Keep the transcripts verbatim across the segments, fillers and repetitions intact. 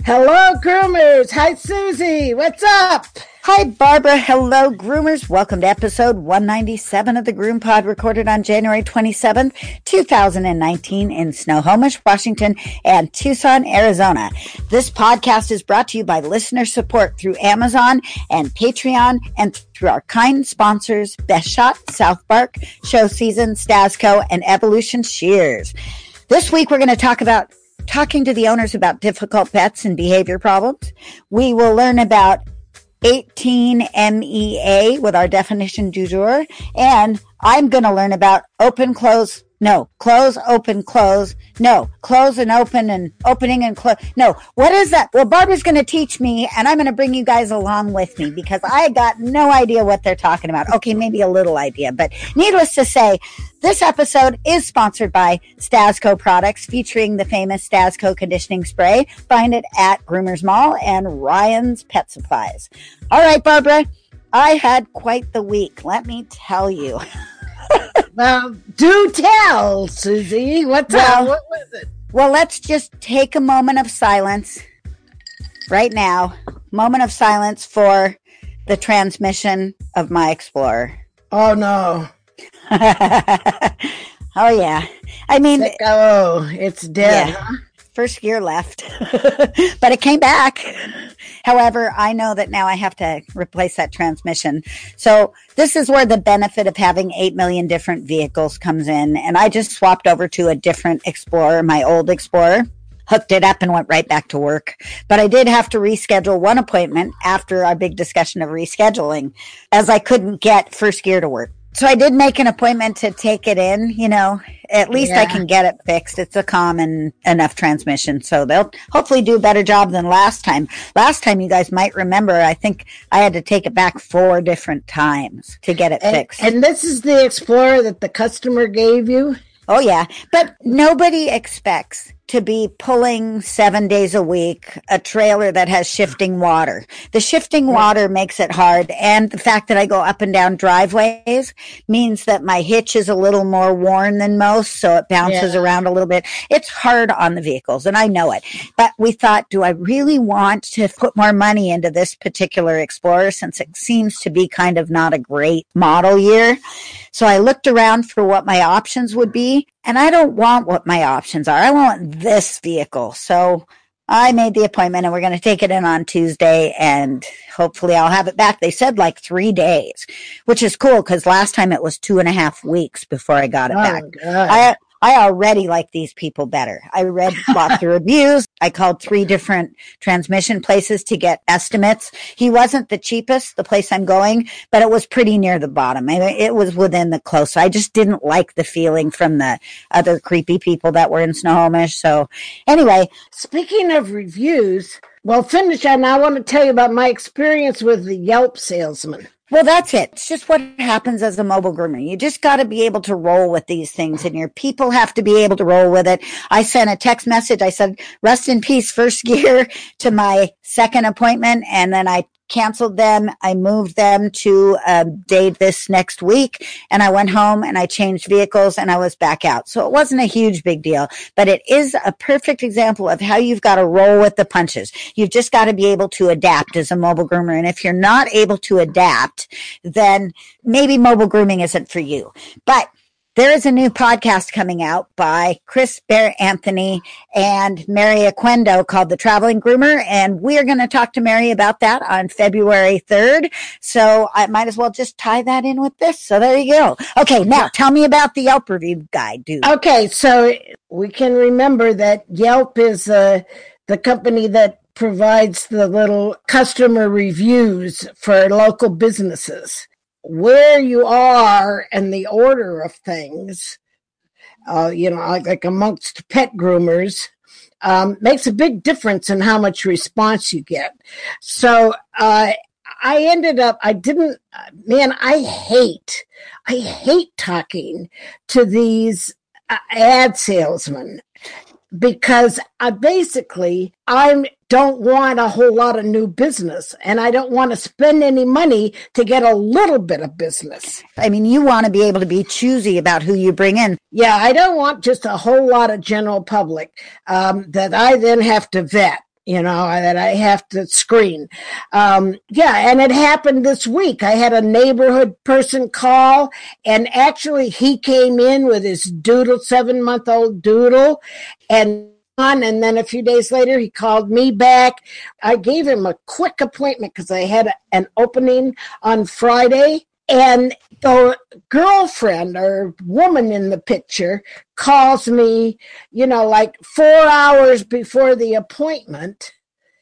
Hello, groomers. Hi, Susie. What's up? Hi, Barbara. Hello, groomers. Welcome to episode one ninety-seven of the Groom Pod, recorded on January twenty-seventh, two thousand nineteen in Snohomish, Washington, and Tucson, Arizona. This podcast is brought to you by listener support through Amazon and Patreon and through our kind sponsors, Best Shot, South Park, Show Season, Stasco, and Evolution Shears. This week, we're going to talk about talking to the owners about difficult pets and behavior problems. We will learn about eighteen M E A with our definition du jour. And I'm going to learn about open, close, no, close, open, close, no, close and open and opening and close. No, what is that? Well, Barbara's going to teach me, and I'm going to bring you guys along with me because I got no idea what they're talking about. Okay, maybe a little idea, but needless to say, this episode is sponsored by Stasco products featuring the famous Stasco conditioning spray. Find it at Groomers Mall and Ryan's Pet Supplies. All right, Barbara, I had quite the week. Let me tell you. Well, do tell, Susie. What's well, up? What was it? Well, let's just take a moment of silence right now. Moment of silence for the transmission of my Explorer. Oh, no. Oh, yeah. I mean, oh, it's dead. Yeah. Huh? First gear left, but it came back. However, I know that now I have to replace that transmission. So this is where the benefit of having eight million different vehicles comes in. And I just swapped over to a different Explorer, my old Explorer, hooked it up and went right back to work. But I did have to reschedule one appointment after our big discussion of rescheduling, as I couldn't get first gear to work. So I did make an appointment to take it in, you know, at least yeah. I can get it fixed. It's a common enough transmission. So they'll hopefully do a better job than last time. Last time, you guys might remember, I think I had to take it back four different times to get it and, fixed. And this is the Explorer that the customer gave you? Oh, yeah. But nobody expects to be pulling seven days a week a trailer that has shifting water. The shifting water makes it hard. And the fact that I go up and down driveways means that my hitch is a little more worn than most. So it bounces yeah. around a little bit. It's hard on the vehicles, and I know it. But we thought, do I really want to put more money into this particular Explorer since it seems to be kind of not a great model year? So I looked around for what my options would be. And I don't want what my options are. I want this vehicle. So I made the appointment and we're going to take it in on Tuesday and hopefully I'll have it back. They said like three days, which is cool because last time it was two and a half weeks before I got it oh, back. God. I I already like these people better. I read lots of reviews. I called three different transmission places to get estimates. He wasn't the cheapest, the place I'm going, but it was pretty near the bottom. I mean, it was within the close. I just didn't like the feeling from the other creepy people that were in Snohomish. So anyway. Speaking of reviews, well, finish and I want to tell you about my experience with the Yelp salesman. Well, that's it. It's just what happens as a mobile groomer. You just got to be able to roll with these things, and your people have to be able to roll with it. I sent a text message. I said, rest in peace, first gear, to my second appointment, and then I canceled them. I moved them to a date this next week, and I went home and I changed vehicles and I was back out. So it wasn't a huge big deal, but it is a perfect example of how you've got to roll with the punches. You've just got to be able to adapt as a mobile groomer. And if you're not able to adapt, then maybe mobile grooming isn't for you. But there is a new podcast coming out by Chris Bear Anthony and Mary Aquendo called The Traveling Groomer, and we are going to talk to Mary about that on February third. So I might as well just tie that in with this. So there you go. Okay, now tell me about the Yelp review guide, dude. Okay, so we can remember that Yelp is uh, the company that provides the little customer reviews for local businesses. Where you are and the order of things, uh, you know, like, like amongst pet groomers, um, makes a big difference in how much response you get. So uh, I ended up, I didn't, man, I hate, I hate talking to these uh, ad salesmen because I basically, I don't want a whole lot of new business and I don't want to spend any money to get a little bit of business. I mean, you want to be able to be choosy about who you bring in. Yeah, I don't want just a whole lot of general public um, that I then have to vet. you know, that I have to screen. Um, yeah, and it happened this week. I had a neighborhood person call, and actually he came in with his doodle, seven-month-old doodle, and and then a few days later, he called me back. I gave him a quick appointment because I had an opening on Friday. And the girlfriend or woman in the picture calls me, you know, like four hours before the appointment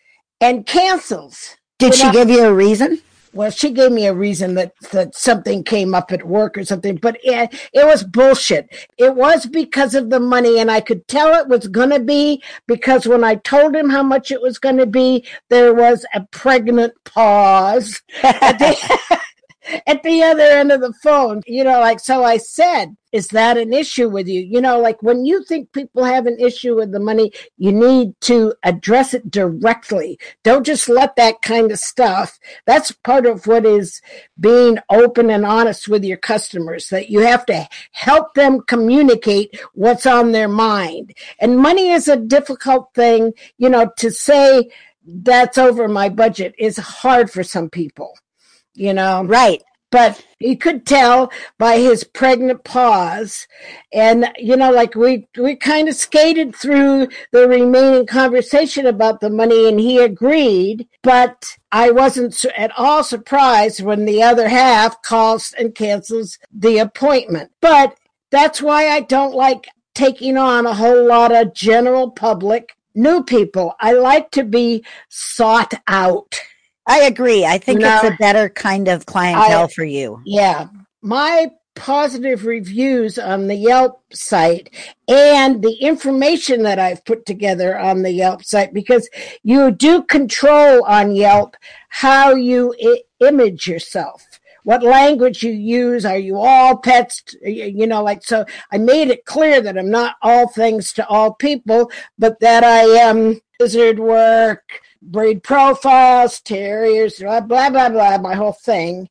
and cancels. Did she give you a reason? Well, she gave me a reason that, that something came up at work or something, but it, it was bullshit. It was because of the money, and I could tell it was going to be because when I told him how much it was going to be, there was a pregnant pause at, the, at the other end of the phone. You know, like, so I said, is that an issue with you? You know, like when you think people have an issue with the money, you need to address it directly. Don't just let that kind of stuff. That's part of what is being open and honest with your customers, that you have to help them communicate what's on their mind. And money is a difficult thing, you know, to say that's over my budget is hard for some people, you know. Right. But you could tell by his pregnant pause. And, you know, like we, we kind of skated through the remaining conversation about the money, and he agreed. But I wasn't at all surprised when the other half calls and cancels the appointment. But that's why I don't like taking on a whole lot of general public new people. I like to be sought out. I agree. I think no, it's a better kind of clientele I, for you. Yeah. My positive reviews on the Yelp site and the information that I've put together on the Yelp site, because you do control on Yelp how you I- image yourself. What language you use. Are you all pets? You know, like, so I made it clear that I'm not all things to all people, but that I am wizard work, breed profiles, terriers, blah, blah, blah, blah, my whole thing.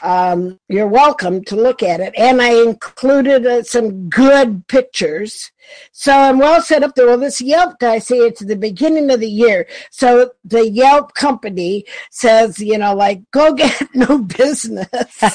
Um, you're welcome to look at it. And I included uh, some good pictures. So I'm well set up there. Well, this Yelp guy, see, it's the beginning of the year. So the Yelp company says, you know, like, go get new business.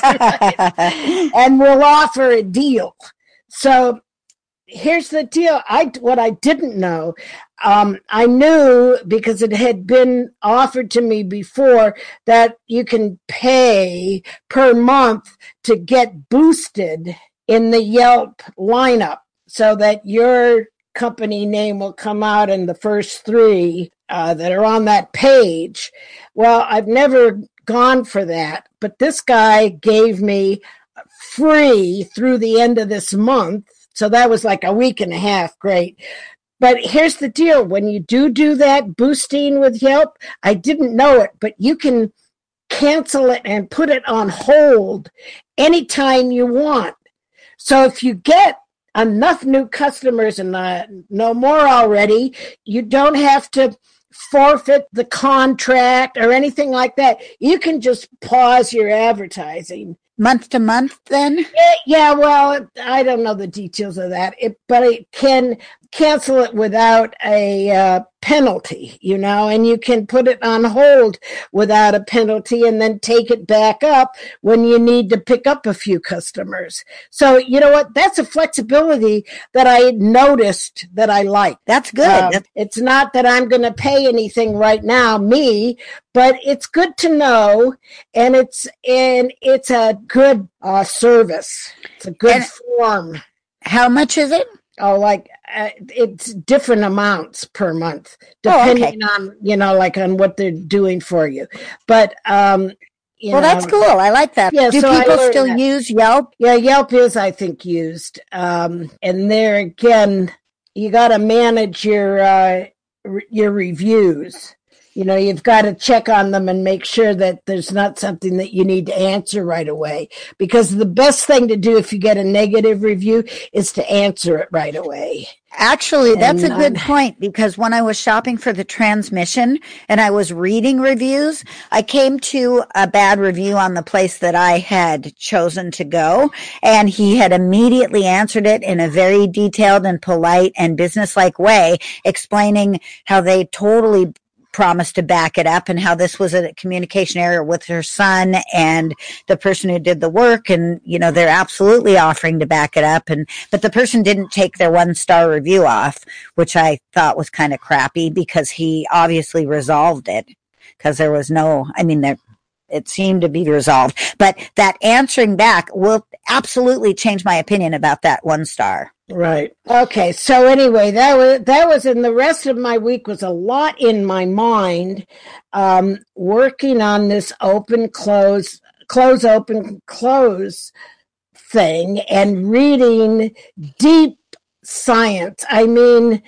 Right? And we'll offer a deal. So here's the deal. I, what I didn't know, um, I knew because it had been offered to me before that you can pay per month to get boosted in the Yelp lineup so that your company name will come out in the first three uh, that are on that page. Well, I've never gone for that, but this guy gave me free through the end of this month. So that was like a week and a half. Great. But here's the deal. When you do do that boosting with Yelp, I didn't know it, but you can cancel it and put it on hold anytime you want. So if you get enough new customers and uh, no more already, you don't have to forfeit the contract or anything like that. You can just pause your advertising. Month to month, then? Yeah, well, I don't know the details of that, it, but it can cancel it without a uh, penalty, you know, and you can put it on hold without a penalty and then take it back up when you need to pick up a few customers. So, you know what? That's a flexibility that I noticed that I like. That's good. Um, That's- it's not that I'm going to pay anything right now, me, but it's good to know, and it's and it's a good uh, service. It's a good and form. How much is it? Oh, like uh, it's different amounts per month, depending oh, okay. on, you know, like on what they're doing for you. But, um, you well, know, that's cool. I like that. Yeah, Do so people I still that. use Yelp? Yeah, Yelp is, I think, used. Um, and there again, you got to manage your uh, re- your reviews. You know, you've got to check on them and make sure that there's not something that you need to answer right away. Because the best thing to do if you get a negative review is to answer it right away. Actually, that's and, a good uh, point, because when I was shopping for the transmission and I was reading reviews, I came to a bad review on the place that I had chosen to go, and he had immediately answered it in a very detailed and polite and businesslike way, explaining how they totally promised to back it up and how this was a communication error with her son and the person who did the work. And, you know, they're absolutely offering to back it up. And, but the person didn't take their one star review off, which I thought was kind of crappy because he obviously resolved it because there was no, I mean, there, it seemed to be resolved, but that answering back will absolutely change my opinion about that one star. Right. Okay. So anyway, that was, that was, and the rest of my week was a lot in my mind, um, working on this open, close, close, open, close thing and reading deep science. I mean,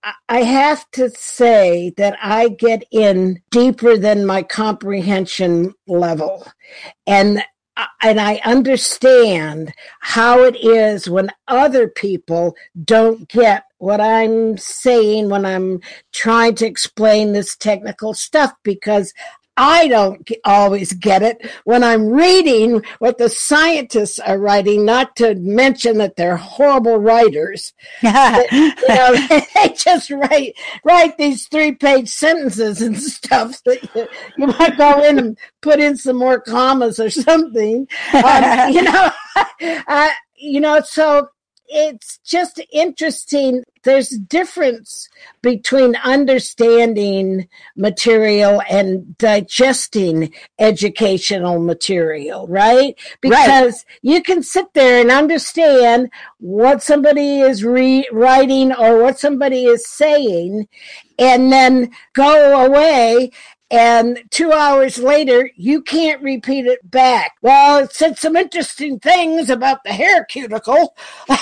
I have to say that I get in deeper than my comprehension level. And and I understand how it is when other people don't get what I'm saying when I'm trying to explain this technical stuff, because I don't always get it when I'm reading what the scientists are writing, not to mention that they're horrible writers. But, you know, they just write write these three-page sentences and stuff that you, you might go in and put in some more commas or something. Um, you know, uh, you know, so it's just interesting. There's a difference between understanding material and digesting educational material, right? Because right. You can sit there and understand what somebody is re- writing or what somebody is saying, and then go away. And two hours later, you can't repeat it back. Well, it said some interesting things about the hair cuticle,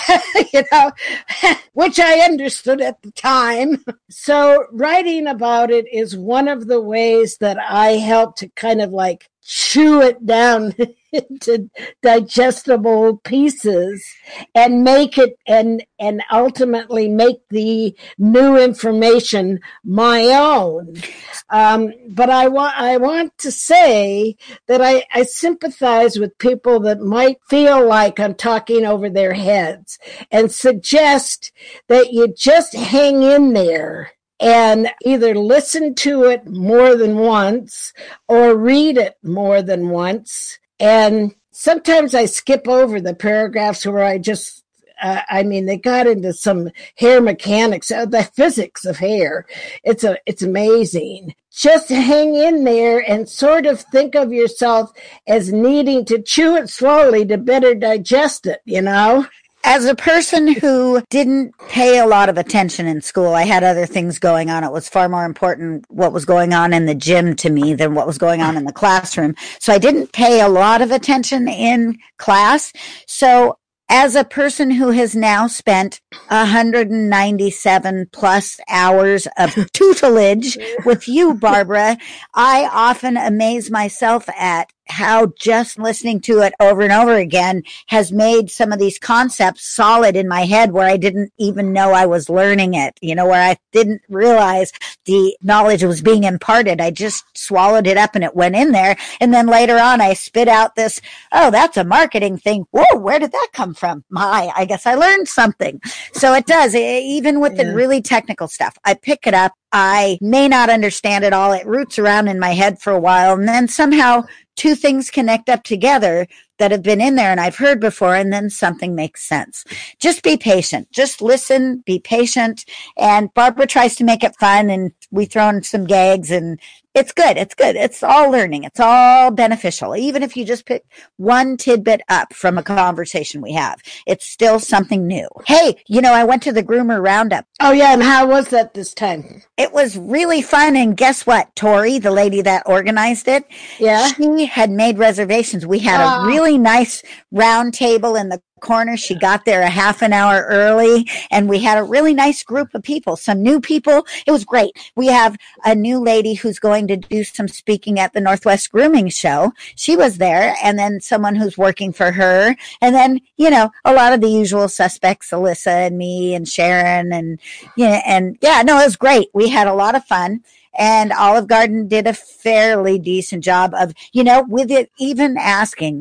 you know, which I understood at the time. So writing about it is one of the ways that I help to kind of like chew it down into digestible pieces and make it and and ultimately make the new information my own. Um, but I want I want to say that I, I sympathize with people that might feel like I'm talking over their heads, and suggest that you just hang in there and either listen to it more than once or read it more than once. And sometimes I skip over the paragraphs where I just, uh, I mean, they got into some hair mechanics, uh, the physics of hair. It's a, it's amazing. Just hang in there and sort of think of yourself as needing to chew it slowly to better digest it, you know? As a person who didn't pay a lot of attention in school, I had other things going on. It was far more important what was going on in the gym to me than what was going on in the classroom. So I didn't pay a lot of attention in class. So as a person who has now spent one hundred ninety-seven plus hours of tutelage with you, Barbara, I often amaze myself at how just listening to it over and over again has made some of these concepts solid in my head where I didn't even know I was learning it, you know, where I didn't realize the knowledge was being imparted. I just swallowed it up and it went in there. And then later on, I spit out this, oh, that's a marketing thing. Whoa, where did that come from? My, I guess I learned something. So it does, even with yeah. the really technical stuff. I pick it up. I may not understand it all. It roots around in my head for a while. And then somehow two things connect up together that have been in there and I've heard before, and then something makes sense. Just be patient. Just listen, be patient. And Barbara tries to make it fun, and we throw in some gags, and it's good. It's good. It's all learning. It's all beneficial. Even if you just pick one tidbit up from a conversation we have, it's still something new. Hey, you know, I went to the Groomer Roundup. Oh, yeah. And how was that this time? It was really fun. And guess what? Tori, the lady that organized it, yeah, she had made reservations. We had uh, a really nice round table in the corner. She got there a half an hour early, and we had a really nice group of people, some new people. It was great. We have a new lady who's going to do some speaking at the Northwest Grooming Show. She was there, and then someone who's working for her, and then, you know, a lot of the usual suspects, Alyssa and me and Sharon, and yeah, and yeah, no, it was great. We had a lot of fun. And Olive Garden did a fairly decent job of, you know, with it even asking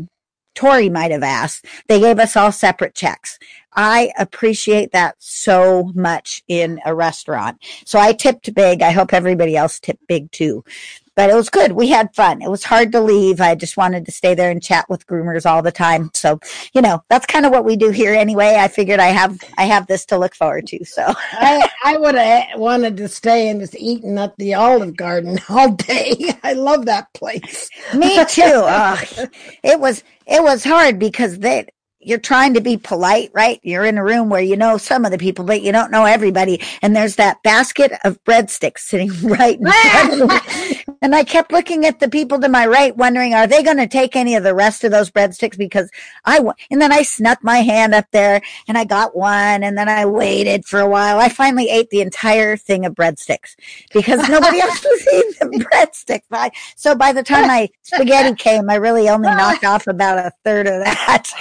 Tori might have asked. They gave us all separate checks. I appreciate that so much in a restaurant. So I tipped big. I hope everybody else tipped big too. But it was good. We had fun. It was hard to leave. I just wanted to stay there and chat with groomers all the time. So, you know, that's kind of what we do here anyway. I figured I have I have this to look forward to. So I, I would have wanted to stay and just eating at the Olive Garden all day. I love that place. Me too. Oh, it was it was hard because they you're trying to be polite, right? You're in a room where you know some of the people, but you don't know everybody. And there's that basket of breadsticks sitting right in front of me. And I kept looking at the people to my right, wondering, are they going to take any of the rest of those breadsticks? Because I, and then I snuck my hand up there and I got one, and then I waited for a while. I finally ate the entire thing of breadsticks because nobody else was eating the breadsticks. So by the time my spaghetti came, I really only knocked off about a third of that.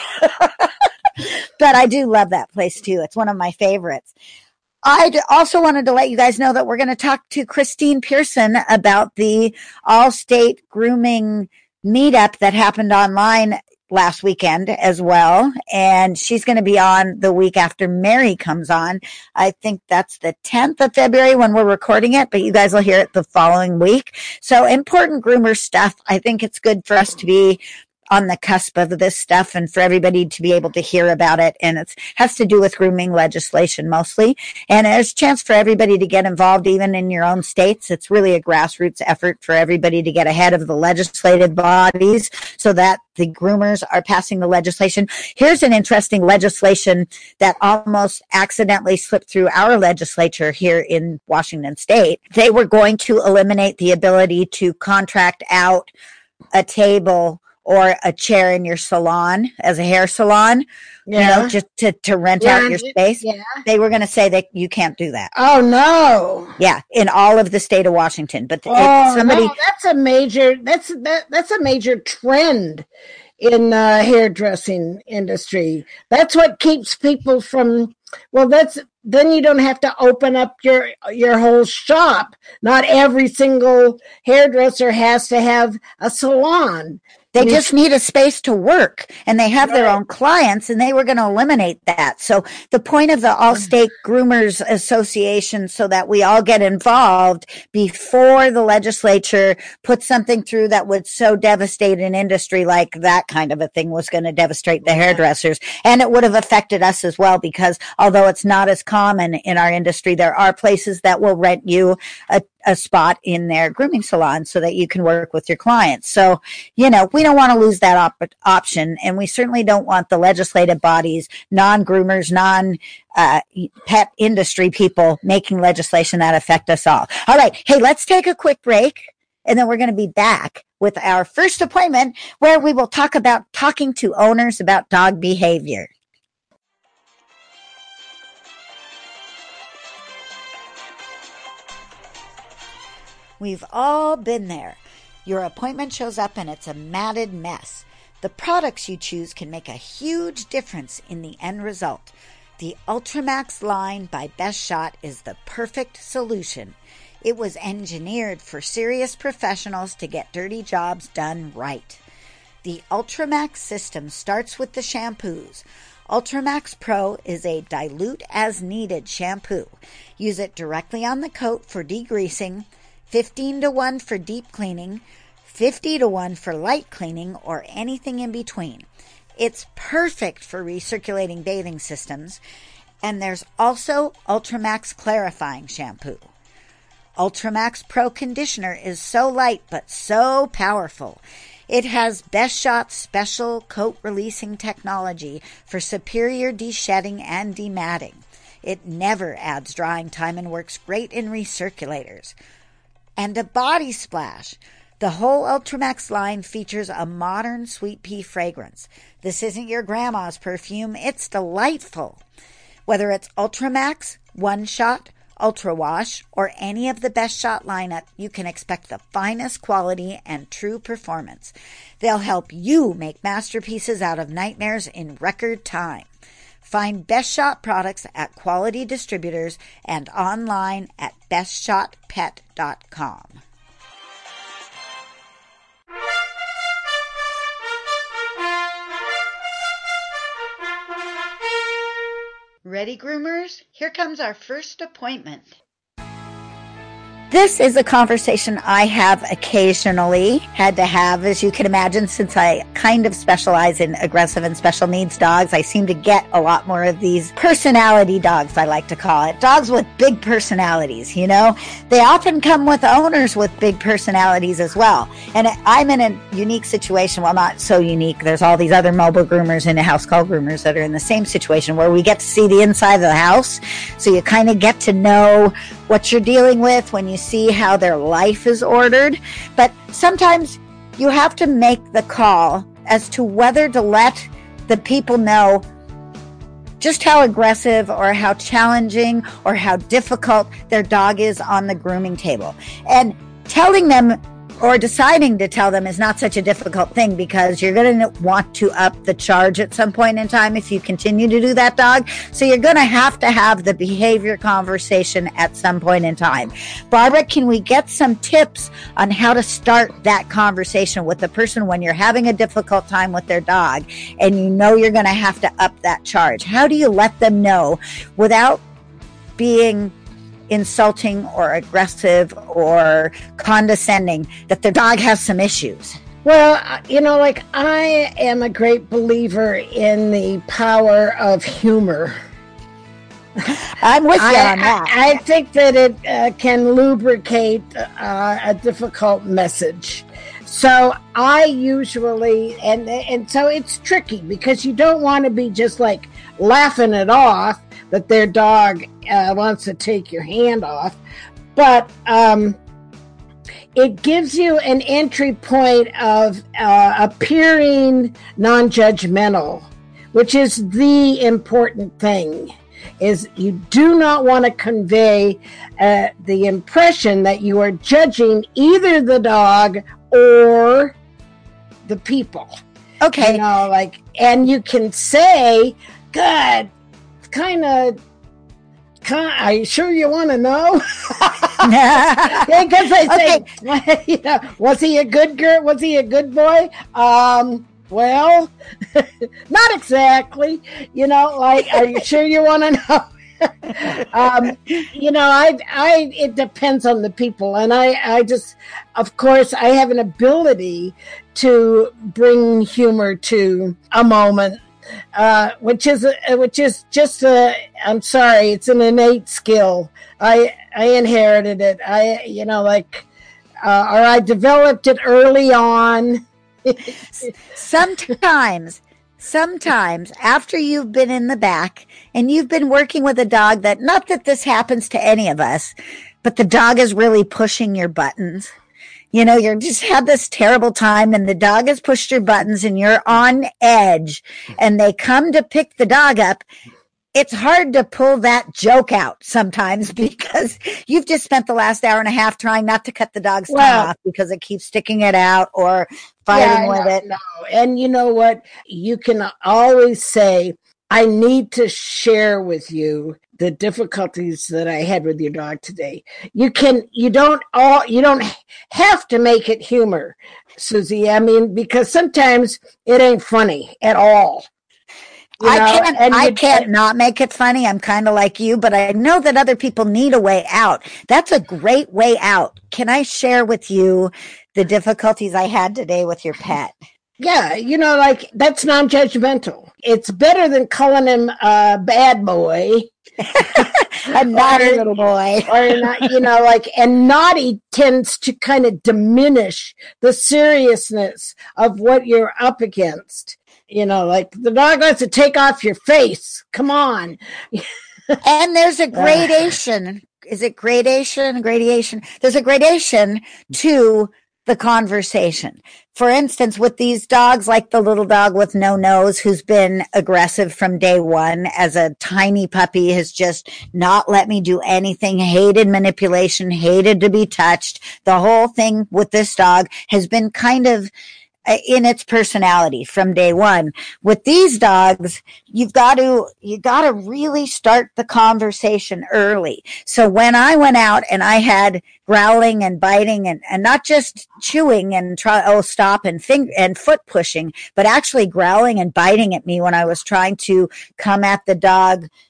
But I do love that place too. It's one of my favorites. I also wanted to let you guys know that we're going to talk to Christine Pearson about the all-state grooming meetup that happened online last weekend as well. And she's going to be on the week after Mary comes on. I think that's the tenth of February when we're recording it, but you guys will hear it the following week. So important groomer stuff. I think it's good for us to be on the cusp of this stuff and for everybody to be able to hear about it. And it has to do with grooming legislation mostly. And there's a chance for everybody to get involved, even in your own states. It's really a grassroots effort for everybody to get ahead of the legislative bodies so that the groomers are passing the legislation. Here's an interesting legislation that almost accidentally slipped through our legislature here in Washington State. They were going to eliminate the ability to contract out a table or a chair in your salon as a hair salon, yeah. you know, just to, to rent yeah, out your space. Yeah. They were going to say that you can't do that. Oh, no. Yeah, in all of the state of Washington. But oh, it, somebody. No, that's a major, that's, that, that's a major trend in the hairdressing industry. That's what keeps people from, well, that's, then you don't have to open up your, your whole shop. Not every single hairdresser has to have a salon. They just need a space to work, and they have their own clients, and they were going to eliminate that. So the point of the All-State Groomers Association, so that we all get involved before the legislature puts something through that would so devastate an industry like that kind of a thing was going to devastate the hairdressers. And it would have affected us as well, because although it's not as common in our industry, there are places that will rent you a a spot in their grooming salon so that you can work with your clients. So, you know, we don't want to lose that op- option. And we certainly don't want the legislative bodies, non-groomers, non-pet uh, industry people making legislation that affect us all. All right. Hey, let's take a quick break. And then we're going to be back with our first appointment where we will talk about talking to owners about dog behavior. We've all been there. Your appointment shows up and it's a matted mess. The products you choose can make a huge difference in the end result. The Ultramax line by Best Shot is the perfect solution. It was engineered for serious professionals to get dirty jobs done right. The Ultramax system starts with the shampoos. Ultramax Pro is a dilute as needed shampoo. Use it directly on the coat for degreasing, fifteen to one for deep cleaning, fifty to one for light cleaning, or anything in between. It's perfect for recirculating bathing systems. And there's also Ultramax Clarifying Shampoo. Ultramax Pro Conditioner is so light but so powerful. It has Best Shot's special coat releasing technology for superior de-shedding and dematting. It never adds drying time and works great in recirculators. And a body splash. The whole Ultramax line features a modern sweet pea fragrance. This isn't your grandma's perfume. It's delightful. Whether it's Ultramax, One Shot, Ultra Wash, or any of the Best Shot lineup, you can expect the finest quality and true performance. They'll help you make masterpieces out of nightmares in record time. Find Best Shot products at quality distributors and online at best shot pet dot com. Ready, groomers? Here comes our first appointment. This is a conversation I have occasionally had to have, as you can imagine, since I kind of specialize in aggressive and special needs dogs. I seem to get a lot more of these personality dogs, I like to call it. Dogs with big personalities, you know? They often come with owners with big personalities as well. And I'm in a unique situation. Well, not so unique. There's all these other mobile groomers and house call groomers that are in the same situation where we get to see the inside of the house. So you kind of get to know what you're dealing with when you see how their life is ordered. But sometimes you have to make the call as to whether to let the people know just how aggressive or how challenging or how difficult their dog is on the grooming table. And telling them or deciding to tell them is not such a difficult thing, because you're going to want to up the charge at some point in time if you continue to do that, dog. So you're going to have to have the behavior conversation at some point in time. Barbara, can we get some tips on how to start that conversation with the person when you're having a difficult time with their dog and you know you're going to have to up that charge? How do you let them know without being insulting or aggressive or condescending that their dog has some issues? Well, you know, like, I am a great believer in the power of humor. I'm with you I, on that. I, I think that it uh, can lubricate uh, a difficult message. So I usually, and and so it's tricky because you don't want to be just like laughing it off that their dog uh, wants to take your hand off. But um, it gives you an entry point of uh, appearing non-judgmental, which is the important thing. Is you do not want to convey uh, the impression that you are judging either the dog or the people. Okay. You know, like, and you can say, God, kind of, are you sure you want to know? Because they say, okay. You know, was he a good girl? Was he a good boy? Um, well, not exactly. You know, like, are you sure you want to know? um, you know, I, I, it depends on the people. And I, I just, of course, I have an ability to bring humor to a moment, uh, which is, a, which is just a, I'm sorry, it's an innate skill. I, I inherited it. I, you know, like, uh, or I developed it early on. Sometimes, sometimes after you've been in the back and you've been working with a dog that, not that this happens to any of us, but the dog is really pushing your buttons. You know, you're just had this terrible time and the dog has pushed your buttons and you're on edge and they come to pick the dog up. It's hard to pull that joke out sometimes because you've just spent the last hour and a half trying not to cut the dog's well, tongue off because it keeps sticking it out or fighting yeah, with no, it. No. And you know what? You can always say, I need to share with you the difficulties that I had with your dog today. You can, you don't all, you don't have to make it humor, Susie. I mean, because sometimes it ain't funny at all. You know, I can't, I can't not make it funny. I'm kind of like you, but I know that other people need a way out. That's a great way out. Can I share with you the difficulties I had today with your pet? Yeah, you know, like, that's non-judgmental. It's better than calling him a bad boy. A naughty little boy. Or not, you know, like, and naughty tends to kind of diminish the seriousness of what you're up against. You know, like, the dog wants to take off your face. Come on. And there's a gradation. Is it gradation? Gradation. There's a gradation to the conversation. For instance, with these dogs, like the little dog with no nose who's been aggressive from day one as a tiny puppy, has just not let me do anything, hated manipulation, hated to be touched. The whole thing with this dog has been kind of in its personality from day one. With these dogs, you've got to, you got to really start the conversation early. So when I went out and I had growling and biting and, and not just chewing and try, oh, stop and finger and foot pushing, but actually growling and biting at me when I was trying to come at the dog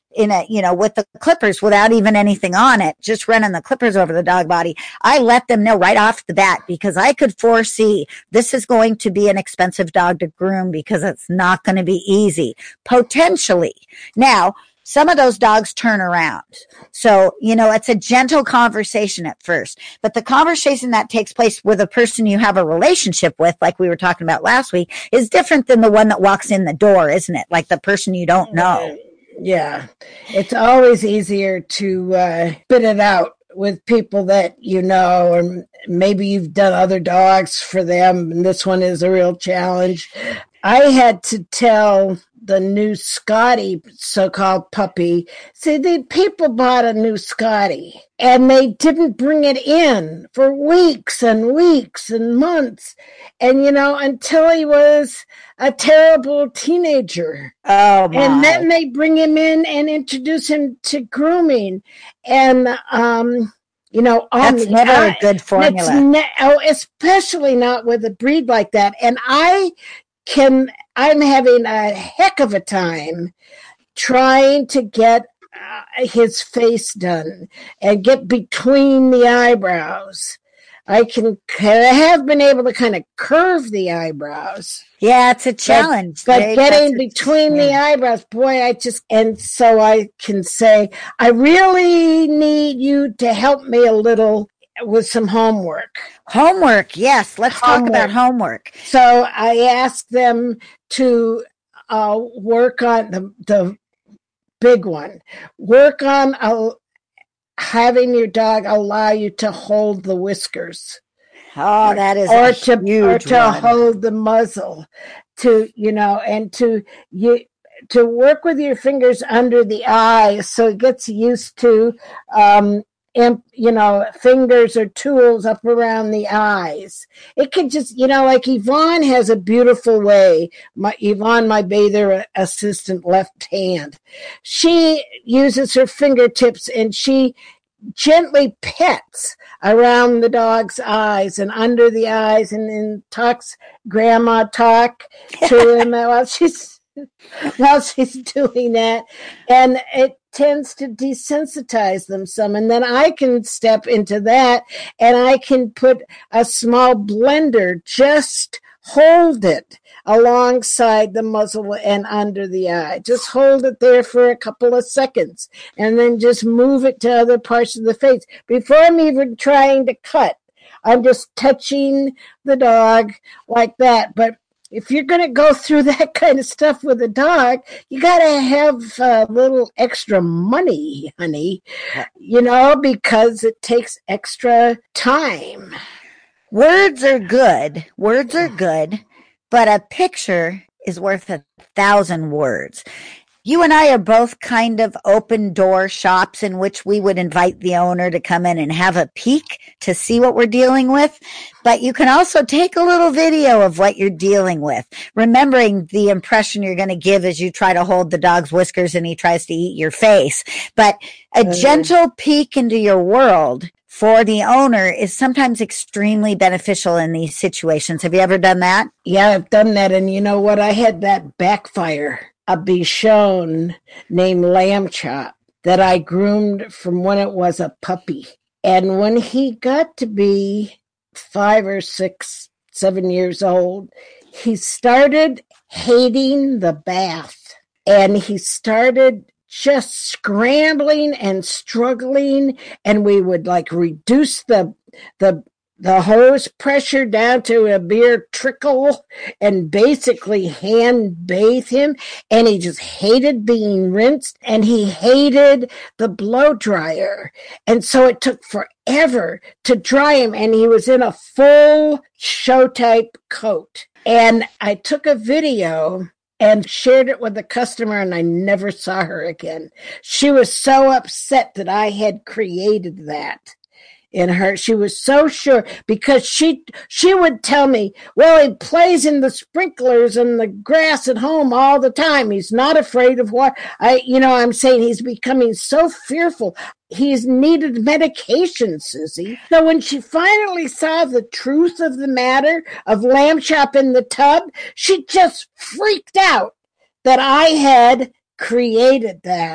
in a, you know, with the clippers without even anything on it, just running the clippers over the dog body. I let them know right off the bat because I could foresee this is going to be an expensive dog to groom because it's not going to be easy, potentially. Now, some of those dogs turn around. So, you know, it's a gentle conversation at first, but the conversation that takes place with a person you have a relationship with, like we were talking about last week, is different than the one that walks in the door, isn't it? Like the person you don't know. Yeah. It's always easier to uh, spit it out with people that you know, or maybe you've done other dogs for them, and this one is a real challenge. I had to tell the new Scotty, so-called puppy, see, the people bought a new Scotty, and they didn't bring it in for weeks and weeks and months, and, you know, until he was a terrible teenager. Oh, my. And then they bring him in and introduce him to grooming, and, um... You know, on that's the never eye. a good formula. Ne- oh, especially not with a breed like that. And I can, I'm having a heck of a time trying to get uh, his face done and get between the eyebrows. I can, I have been able to kind of curve the eyebrows. Yeah, it's a challenge. But, but getting between yeah. the eyebrows, boy, I just, and so I can say, I really need you to help me a little with some homework. Homework, yes. Let's homework. talk about homework. So I asked them to uh, work on the, the big one, work on a, having your dog allow you to hold the whiskers. Oh, that is or a to huge or to one. hold the muzzle, to you know, and to you to work with your fingers under the eyes, so it gets used to, um, imp, you know, fingers or tools up around the eyes. It could just, you know, like Yvonne has a beautiful way. My Yvonne, my bather assistant, left hand, she uses her fingertips and she gently pets around the dog's eyes and under the eyes, and then talks grandma talk to him while she's while she's doing that, and it tends to desensitize them some. And then I can step into that, and I can put a small blender, just hold it alongside the muzzle and under the eye. Just hold it there for a couple of seconds and then just move it to other parts of the face. Before I'm even trying to cut, I'm just touching the dog like that. But if you're going to go through that kind of stuff with a dog, you got to have a little extra money, honey, you know, because it takes extra time. Words are good. Words are good. But a picture is worth a thousand words. You and I are both kind of open door shops in which we would invite the owner to come in and have a peek to see what we're dealing with. But you can also take a little video of what you're dealing with, remembering the impression you're going to give as you try to hold the dog's whiskers and he tries to eat your face. But a mm. gentle peek into your world for the owner is sometimes extremely beneficial in these situations. Have you ever done that? Yeah, I've done that. And you know what? I had that backfire. A Bichon named Lamb Chop that I groomed from when it was a puppy. And when he got to be five or six, seven years old, he started hating the bath. And he started just scrambling and struggling, and we would like reduce the the the hose pressure down to a mere trickle and basically hand bathe him. And he just hated being rinsed, and he hated the blow dryer. And so it took forever to dry him, and he was in a full show type coat. And I took a video and shared it with the customer, and I never saw her again. She was so upset that I had created that in her. She was so sure, because she she would tell me, well, he plays in the sprinklers and the grass at home all the time. He's not afraid of what I, you know, I'm saying he's becoming so fearful. He's needed medication, Susie. So when she finally saw the truth of the matter of Lamb Chop in the tub, she just freaked out that I had created that.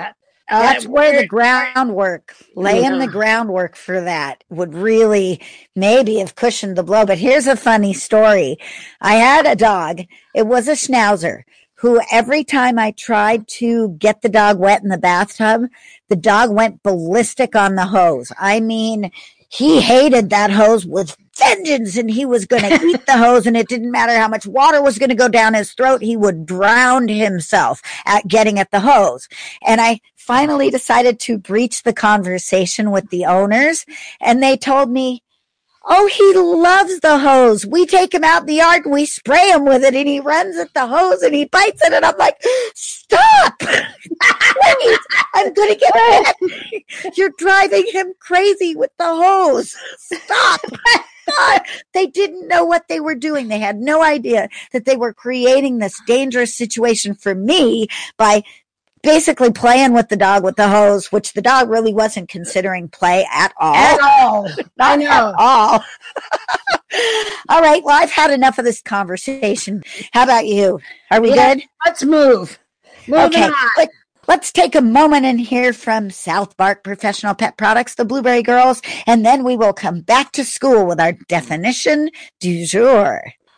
That's Uh, where the where, groundwork, laying the yeah. groundwork for that would really maybe have cushioned the blow. But here's a funny story. I had a dog. It was a Schnauzer who every time I tried to get the dog wet in the bathtub, the dog went ballistic on the hose. I mean, he hated that hose with vengeance and he was going to eat the hose, and it didn't matter how much water was going to go down his throat. He would drown himself at getting at the hose. And I finally decided to breach the conversation with the owners, and they told me, oh, he loves the hose. We take him out in the yard and we spray him with it, and he runs at the hose and he bites it. And I'm like, stop. Please, I'm going to get wet. You're driving him crazy with the hose. Stop. God, they didn't know what they were doing. They had no idea that they were creating this dangerous situation for me by basically playing with the dog with the hose, which the dog really wasn't considering play at all. At all. Not I know. at all. All right. Well, I've had enough of this conversation. How about you? Are we Yeah, good? let's move. Moving Okay. on. Let, let's take a moment and hear from South Bark Professional Pet Products, the Blueberry Girls, and then we will come back to school with our definition du jour.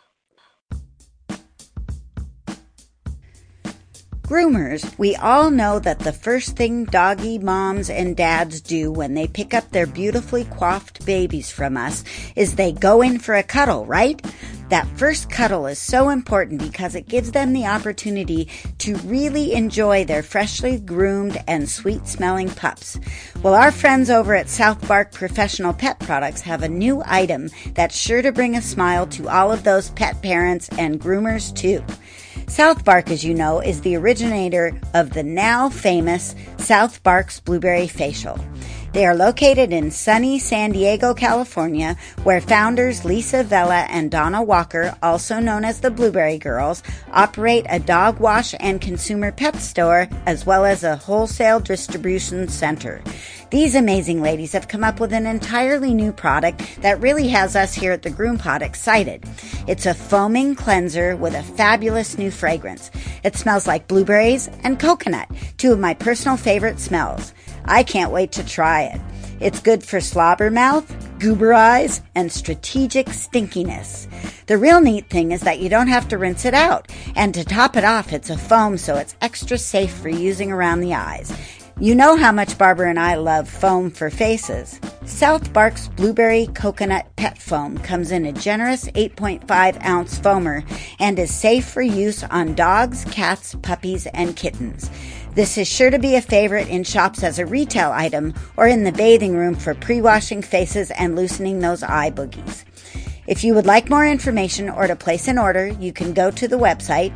Groomers, we all know that the first thing doggy moms and dads do when they pick up their beautifully coiffed babies from us is they go in for a cuddle, right? That first cuddle is so important because it gives them the opportunity to really enjoy their freshly groomed and sweet-smelling pups. Well, our friends over at South Bark Professional Pet Products have a new item that's sure to bring a smile to all of those pet parents and groomers too. South Bark, as you know, is the originator of the now famous South Bark's Blueberry Facial. They are located in sunny San Diego, California, where founders Lisa Vela and Donna Walker, also known as the Blueberry Girls, operate a dog wash and consumer pet store as well as a wholesale distribution center. These amazing ladies have come up with an entirely new product that really has us here at the Groom Pod excited. It's a foaming cleanser with a fabulous new fragrance. It smells like blueberries and coconut, two of my personal favorite smells. I can't wait to try it. It's good for slobber mouth, goober eyes, and strategic stinkiness. The real neat thing is that you don't have to rinse it out. And to top it off, it's a foam, so it's extra safe for using around the eyes. You know how much Barbara and I love foam for faces. South Bark's Blueberry Coconut Pet Foam comes in a generous eight point five ounce foamer and is safe for use on dogs, cats, puppies, and kittens. This is sure to be a favorite in shops as a retail item or in the bathing room for pre-washing faces and loosening those eye boogies. If you would like more information or to place an order, you can go to the website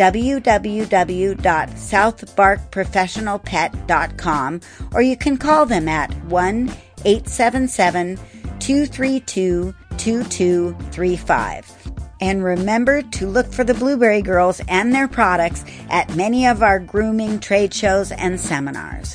w w w dot south bark professional pet dot com or you can call them at one eight seven seven, two three two, two two three five. And remember to look for the Blueberry Girls and their products at many of our grooming trade shows and seminars.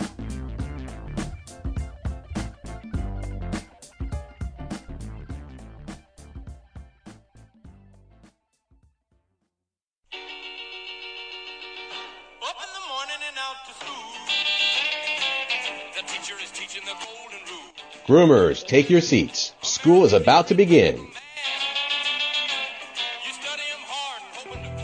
Up in the morning and out to school. The teacher is teaching the golden rule. Groomers, take your seats. School is about to begin. You study 'em hard and hoping to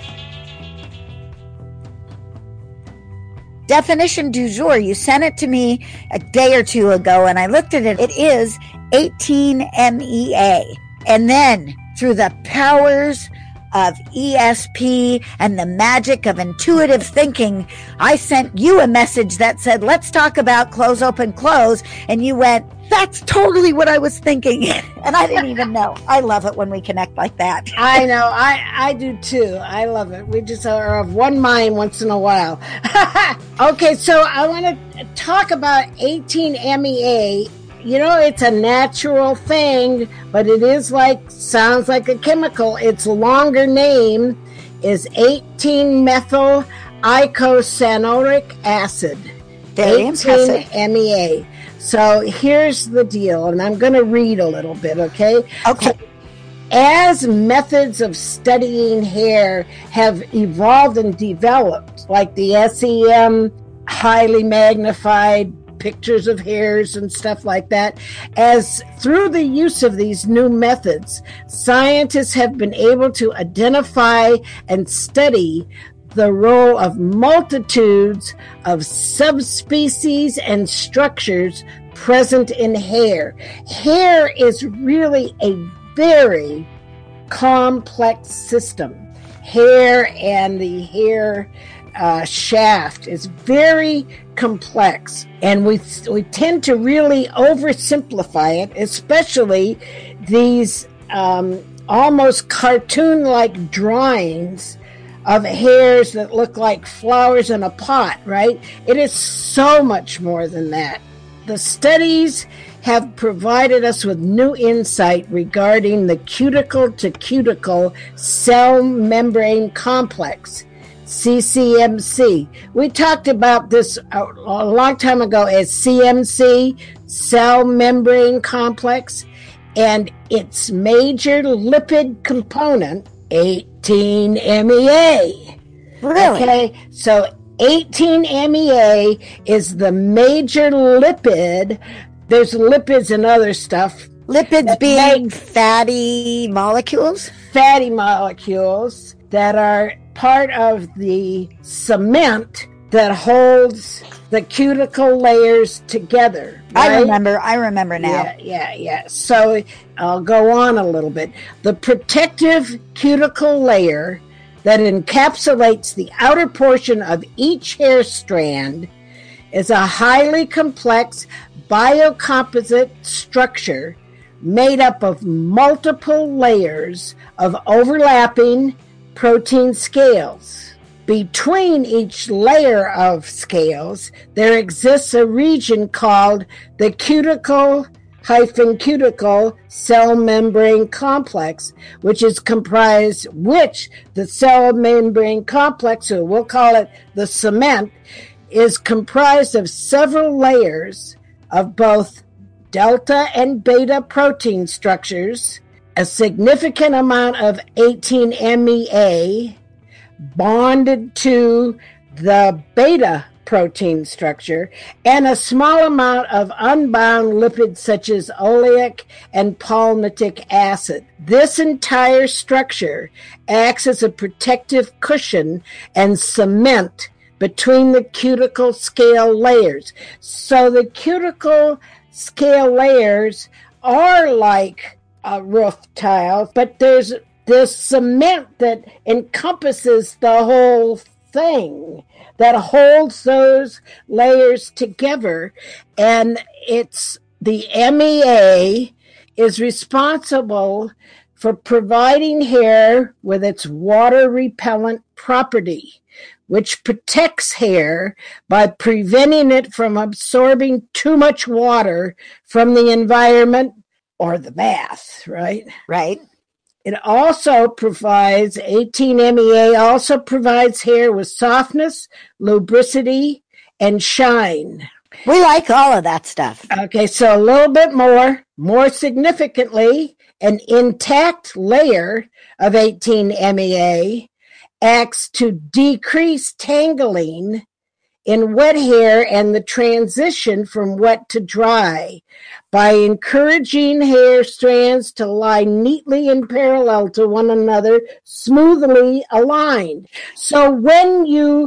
pay. Definition du jour. You sent it to me a day or two ago, and I looked at it. It is eighteen M E A. And then, through the powers of E S P and the magic of intuitive thinking, I sent you a message that said, let's talk about close, open, close. And you went, that's totally what I was thinking. And I didn't even know. I love it when we connect like that. I know. I, I do too. I love it. We just are of one mind once in a while. Okay, so I want to talk about eighteen M E A. You know, it's a natural thing, but it is like, sounds like a chemical. Its longer name is eighteen methyl icosanoic acid. Very impressive. eighteen M E A. So here's the deal, and I'm going to read a little bit, okay? Okay. So, as methods of studying hair have evolved and developed, like the S E M highly magnified pictures of hairs and stuff like that. As through the use of these new methods, scientists have been able to identify and study the role of multitudes of subspecies and structures present in hair. Hair is really a very complex system. Hair and the hair uh, shaft is very complex, and we we tend to really oversimplify it, especially these um, almost cartoon-like drawings of hairs that look like flowers in a pot, right? It is so much more than that. The studies have provided us with new insight regarding the cuticle to cuticle cell membrane complex, C C M C. We talked about this a, a long time ago as C M C, cell membrane complex, and its major lipid component, eighteen M E A. Really? Okay, so eighteen M E A is the major lipid. There's lipids and other stuff. Lipids being fatty molecules? Fatty molecules that are part of the cement that holds the cuticle layers together. Right? I remember. I remember now. Yeah, yeah, yeah. So I'll go on a little bit. The protective cuticle layer that encapsulates the outer portion of each hair strand is a highly complex biocomposite structure made up of multiple layers of overlapping protein scales. Between each layer of scales, there exists a region called the cuticle hyphen cuticle cell membrane complex, which is comprised, which the cell membrane complex, or we'll call it the cement, is comprised of several layers of both delta and beta protein structures, a significant amount of eighteen M E A bonded to the beta protein structure, and a small amount of unbound lipids such as oleic and palmitic acid. This entire structure acts as a protective cushion and cement between the cuticle scale layers. So the cuticle scale layers are like a roof tile, but there's this cement that encompasses the whole thing, that holds those layers together. And it's the M E A is responsible for providing hair with its water repellent property, which protects hair by preventing it from absorbing too much water from the environment or the bath, right? Right. It also provides, eighteen M E A also provides hair with softness, lubricity, and shine. We like all of that stuff. Okay, so a little bit more. More significantly, an intact layer of eighteen M E A acts to decrease tangling in wet hair and the transition from wet to dry by encouraging hair strands to lie neatly in parallel to one another, smoothly aligned. So when you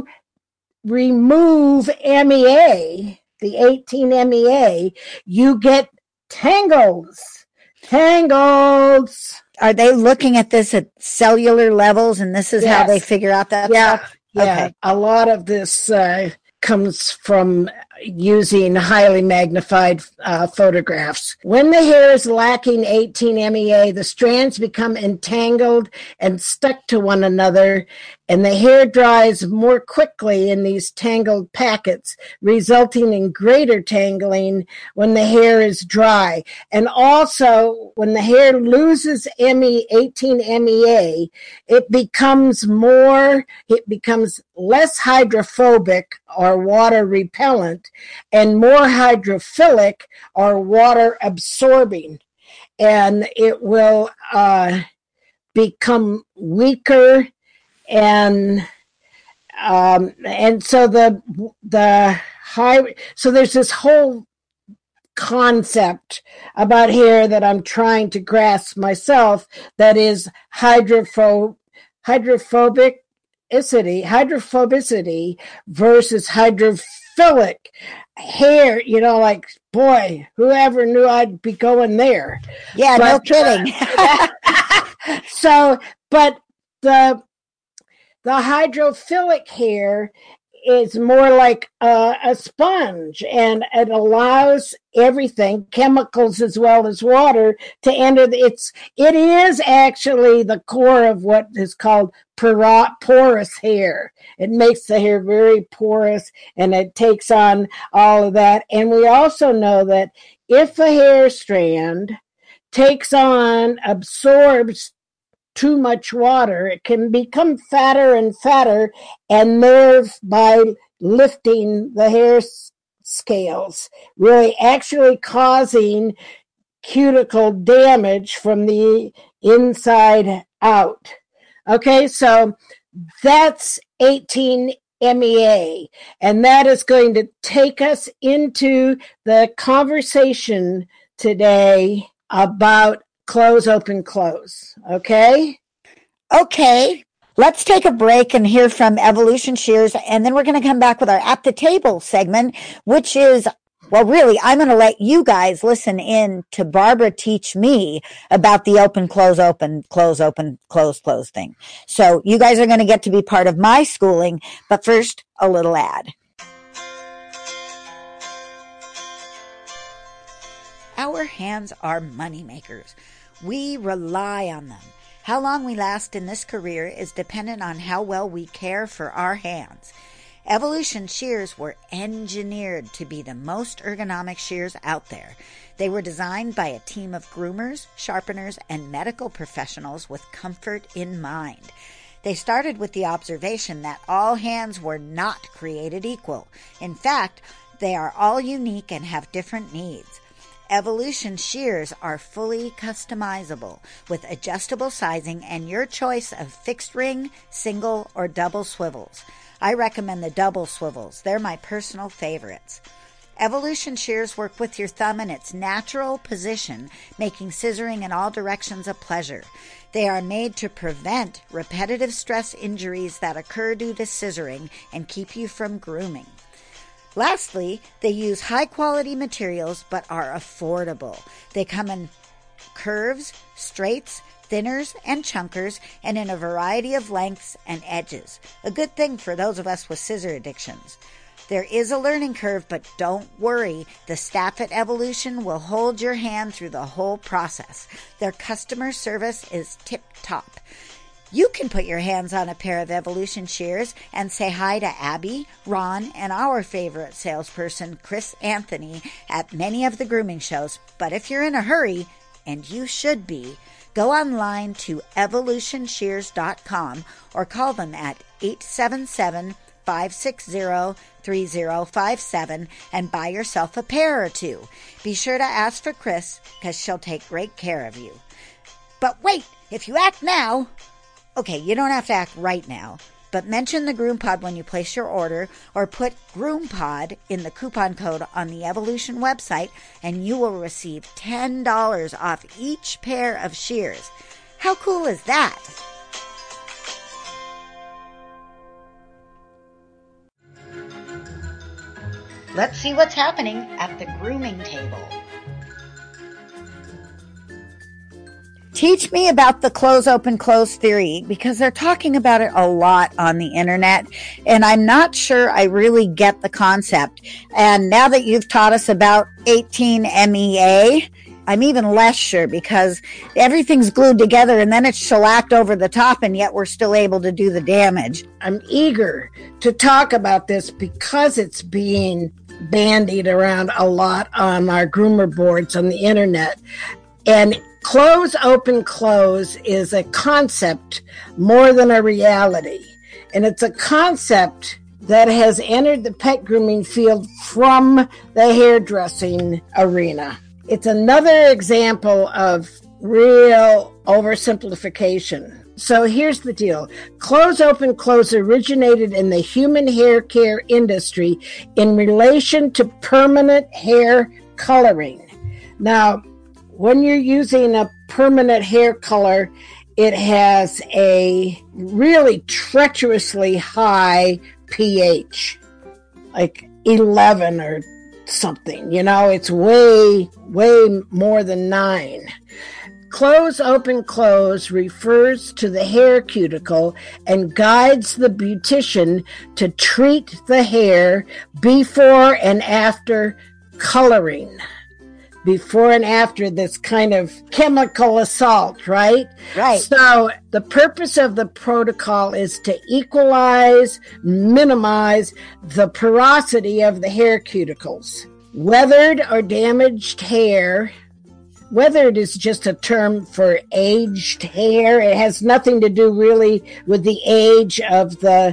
remove M E A, the eighteen M E A, you get tangles. Tangles. Are they looking at this at cellular levels, and this is Yes. how they figure out that Yeah, stuff? yeah. Okay. A lot of this uh, comes from using highly magnified uh, photographs. When the hair is lacking eighteen M E A, the strands become entangled and stuck to one another, and the hair dries more quickly in these tangled packets, resulting in greater tangling when the hair is dry. And also, when the hair loses M E, eighteen M E A, it becomes more, it becomes less hydrophobic or water repellent, and more hydrophilic or water absorbing. And it will uh, become weaker and Um, and so the the high so there's this whole concept about hair that I'm trying to grasp myself, that is hydropho- hydrophobicity, hydrophobicity versus hydrophilic hair. You know, like, boy, whoever knew I'd be going there. Yeah, but, no kidding. Uh, so, but the the hydrophilic hair is more like a, a sponge, and it allows everything, chemicals as well as water, to enter. The, it's it is actually the core of what is called porous hair. It makes the hair very porous, and it takes on all of that. And we also know that if a hair strand takes on, absorbs too much water, it can become fatter and fatter, and thereby lifting the hair scales, really actually causing cuticle damage from the inside out. Okay, so that's eighteen M E A, and that is going to take us into the conversation today about close, open, close. Okay? Okay. Let's take a break and hear from Evolution Shears, and then we're going to come back with our At the Table segment, which is, well, really, I'm going to let you guys listen in to Barbara teach me about the open, close, open, close, open, close, close thing. So you guys are going to get to be part of my schooling, but first, a little ad. Our hands are money makers. We rely on them. How long we last in this career is dependent on how well we care for our hands. Evolution shears were engineered to be the most ergonomic shears out there. They were designed by a team of groomers, sharpeners, and medical professionals with comfort in mind. They started with the observation that all hands were not created equal. In fact, they are all unique and have different needs. Evolution shears are fully customizable with adjustable sizing and your choice of fixed ring, single, or double swivels. I recommend the double swivels. They're my personal favorites. Evolution shears work with your thumb in its natural position, making scissoring in all directions a pleasure. They are made to prevent repetitive stress injuries that occur due to scissoring and keep you from grooming. Lastly, they use high-quality materials but are affordable. They come in curves, straights, thinners, and chunkers, and in a variety of lengths and edges. A good thing for those of us with scissor addictions. There is a learning curve, but don't worry. The staff at Evolution will hold your hand through the whole process. Their customer service is tip-top. You can put your hands on a pair of Evolution shears and say hi to Abby, Ron, and our favorite salesperson, Chris Anthony, at many of the grooming shows. But if you're in a hurry, and you should be, go online to evolution shears dot com or call them at eight seven seven, five six zero, three zero five seven and buy yourself a pair or two. Be sure to ask for Chris, because she'll take great care of you. But wait, if you act now... Okay, you don't have to act right now, but mention the GroomPod when you place your order, or put GroomPod in the coupon code on the Evolution website, and you will receive ten dollars off each pair of shears. How cool is that? Let's see what's happening at the grooming table. Teach me about the close, open, close theory, because they're talking about it a lot on the internet, and I'm not sure I really get the concept. And now that you've taught us about eighteen M E A, I'm even less sure, because everything's glued together and then it's shellacked over the top, and yet we're still able to do the damage. I'm eager to talk about this because it's being bandied around a lot on our groomer boards on the internet. And close, open, close is a concept more than a reality. And it's a concept that has entered the pet grooming field from the hairdressing arena. It's another example of real oversimplification. So here's the deal. Close, open, close originated in the human hair care industry in relation to permanent hair coloring. Now, when you're using a permanent hair color, it has a really treacherously high pH, like eleven or something. You know, it's way, way more than nine. Close, open, close refers to the hair cuticle and guides the beautician to treat the hair before and after coloring. Before and after this kind of chemical assault, right? Right. So the purpose of the protocol is to equalize, minimize the porosity of the hair cuticles. Weathered or damaged hair. Weathered is just a term for aged hair. It has nothing to do really with the age of the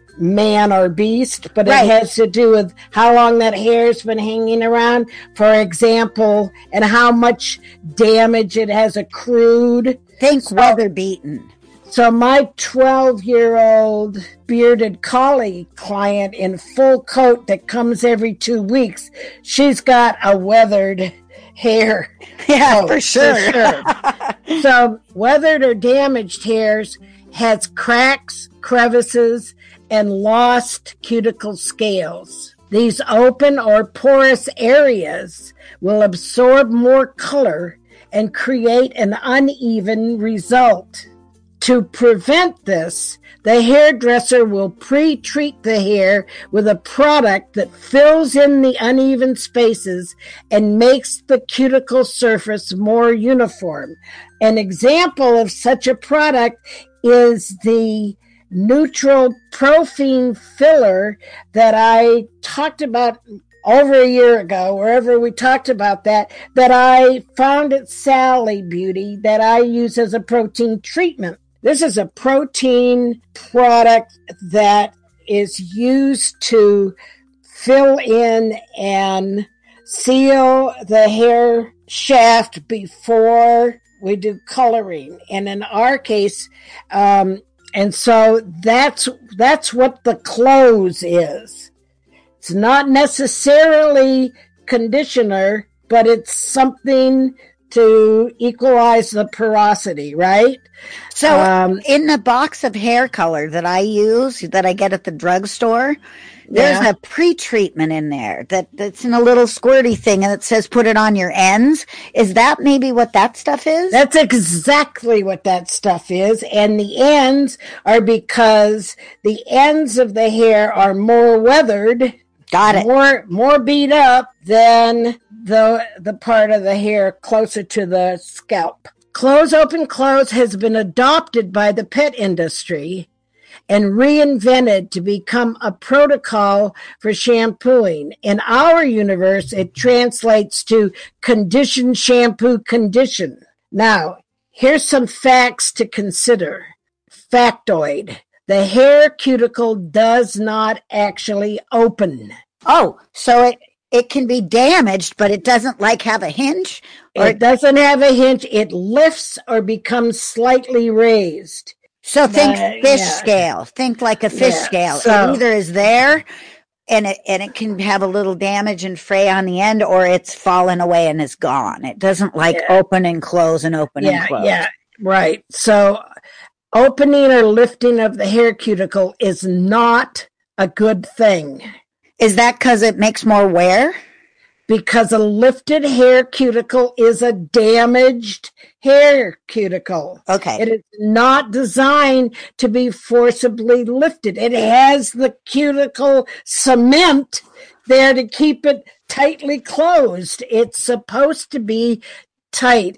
man or beast, but right. It has to do with how long that hair's been hanging around, for example, and how much damage it has accrued. Think so, weather beaten. So my twelve-year-old bearded collie client in full coat that comes every two weeks, she's got a weathered hair. Yeah, oh, for sure. For sure. So weathered or damaged hairs has cracks, crevices, and lost cuticle scales. These open or porous areas will absorb more color and create an uneven result. To prevent this, the hairdresser will pre-treat the hair with a product that fills in the uneven spaces and makes the cuticle surface more uniform. An example of such a product is the neutral profene filler that I talked about over a year ago, wherever we talked about that, that I found at Sally Beauty that I use as a protein treatment. This is a protein product that is used to fill in and seal the hair shaft before we do coloring. And in our case, um, and so that's that's what the close is. It's not necessarily conditioner, but it's something to equalize the porosity, right? So um, in the box of hair color that I use, that I get at the drugstore, there's yeah. a pre-treatment in there that, that's in a little squirty thing and it says put it on your ends. Is that maybe what that stuff is? That's exactly what that stuff is. And the ends are because the ends of the hair are more weathered. Got it. More, more beat up than the, the part of the hair closer to the scalp. Close, open, close has been adopted by the pet industry and reinvented to become a protocol for shampooing. In our universe, it translates to condition, shampoo, condition. Now, here's some facts to consider. Factoid. The hair cuticle does not actually open. Oh, so it, it can be damaged, but it doesn't like have a hinge? Or it doesn't have a hinge. It lifts or becomes slightly raised. So think uh, fish yeah. scale. Think like a fish yeah. scale. So, it either is there and it and it can have a little damage and fray on the end, or it's fallen away and is gone. It doesn't like yeah. open and close and open yeah, and close. Yeah, right. So opening or lifting of the hair cuticle is not a good thing. Is that because it makes more wear? Because a lifted hair cuticle is a damaged hair cuticle. Okay. It is not designed to be forcibly lifted. It has the cuticle cement there to keep it tightly closed. It's supposed to be tight.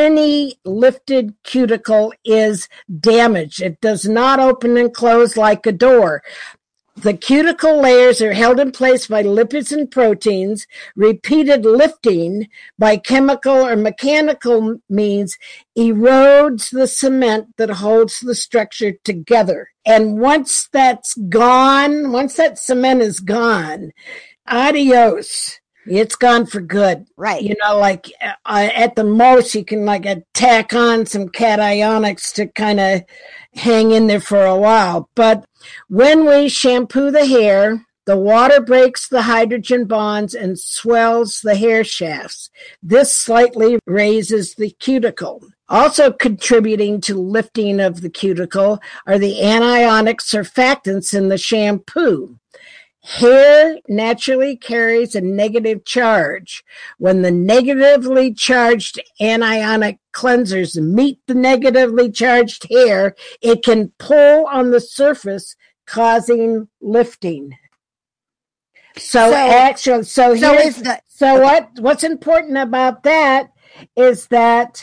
Any lifted cuticle is damaged. It does not open and close like a door. The cuticle layers are held in place by lipids and proteins. Repeated lifting by chemical or mechanical means erodes the cement that holds the structure together. And once that's gone, once that cement is gone, adios. It's gone for good. Right. You know, like uh, at the most, you can like uh, tack on some cationics to kind of hang in there for a while. But when we shampoo the hair, the water breaks the hydrogen bonds and swells the hair shafts. This slightly raises the cuticle. Also contributing to lifting of the cuticle are the anionic surfactants in the shampoo. Hair naturally carries a negative charge. When the negatively charged anionic cleansers meet the negatively charged hair, it can pull on the surface, causing lifting. So, So- actually, so, so here's, is the- so what, what's important about that is that